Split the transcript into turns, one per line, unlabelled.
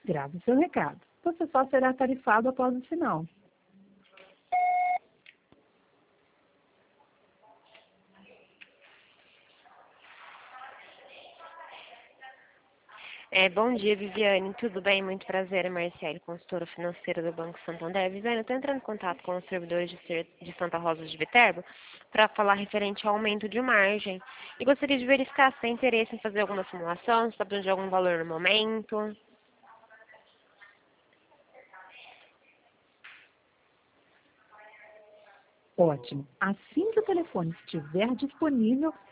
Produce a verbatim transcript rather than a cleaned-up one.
Grave seu recado. Você só será tarifado após o sinal.
É, bom dia, Viviane. Tudo bem? Muito prazer. É Marciele, consultora financeira do Banco Santander. Viviane, eu estou entrando em contato com os servidores de, ser, de Santa Rosa de Viterbo para falar referente ao aumento de margem. E gostaria de verificar se tem interesse em fazer alguma simulação, se está precisando de algum valor no momento.
Ótimo. Assim que o telefone estiver disponível,